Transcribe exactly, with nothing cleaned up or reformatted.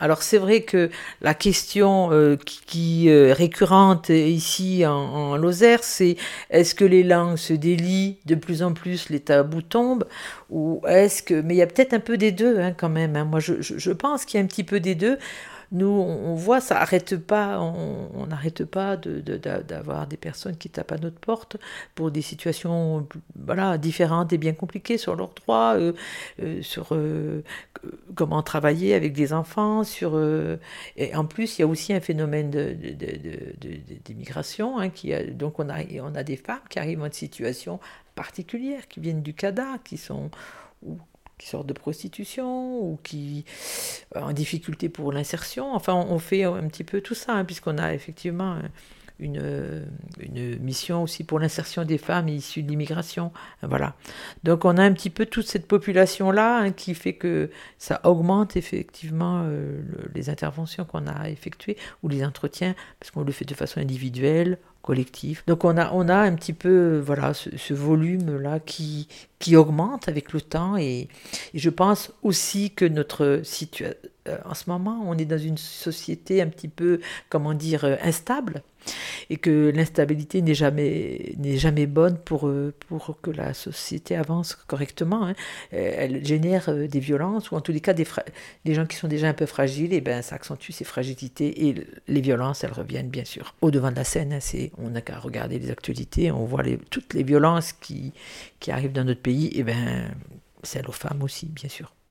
Alors c'est vrai que la question euh, qui, qui euh, récurrente ici en, en Lozère, c'est est-ce que les langues se délient de plus en plus, les tabous tombent, ou est-ce que... Mais il y a peut-être un peu des deux hein, quand même. Hein. Moi je, je, je pense qu'il y a un petit peu des deux. Nous, on voit, ça n'arrête pas, on n'arrête pas de, de, d'avoir des personnes qui tapent à notre porte pour des situations voilà, différentes et bien compliquées sur leurs droits, euh, euh, sur euh, comment travailler avec des enfants, sur... Euh, et en plus, il y a aussi un phénomène de, de, de, de, d'immigration, hein, qui a, donc on a, on a des femmes qui arrivent dans une situation particulière, qui viennent du Canada, qui sont... Ou, qui sortent de prostitution ou qui euh, en difficulté pour l'insertion. Enfin, on fait un petit peu tout ça, hein, puisqu'on a effectivement une, une mission aussi pour l'insertion des femmes issues de l'immigration. Voilà. Donc, on a un petit peu toute cette population-là hein, qui fait que ça augmente effectivement euh, le, les interventions qu'on a effectuées ou les entretiens, parce qu'on le fait de façon individuelle, collectif. Donc on a, on a un petit peu voilà, ce, ce volume-là qui, qui augmente avec le temps et, et je pense aussi que notre situation, euh, en ce moment, on est dans une société un petit peu, comment dire, euh, instable et que l'instabilité n'est jamais, n'est jamais bonne pour, pour que la société avance correctement. Hein. Elle génère des violences ou en tous les cas des, fra- des gens qui sont déjà un peu fragiles, et ben ça accentue ces fragilités et les violences, elles reviennent bien sûr au devant de la scène. Hein, c'est, on n'a qu'à regarder les actualités, on voit les, toutes les violences qui, qui arrivent dans notre pays, et ben celles aux femmes aussi, bien sûr.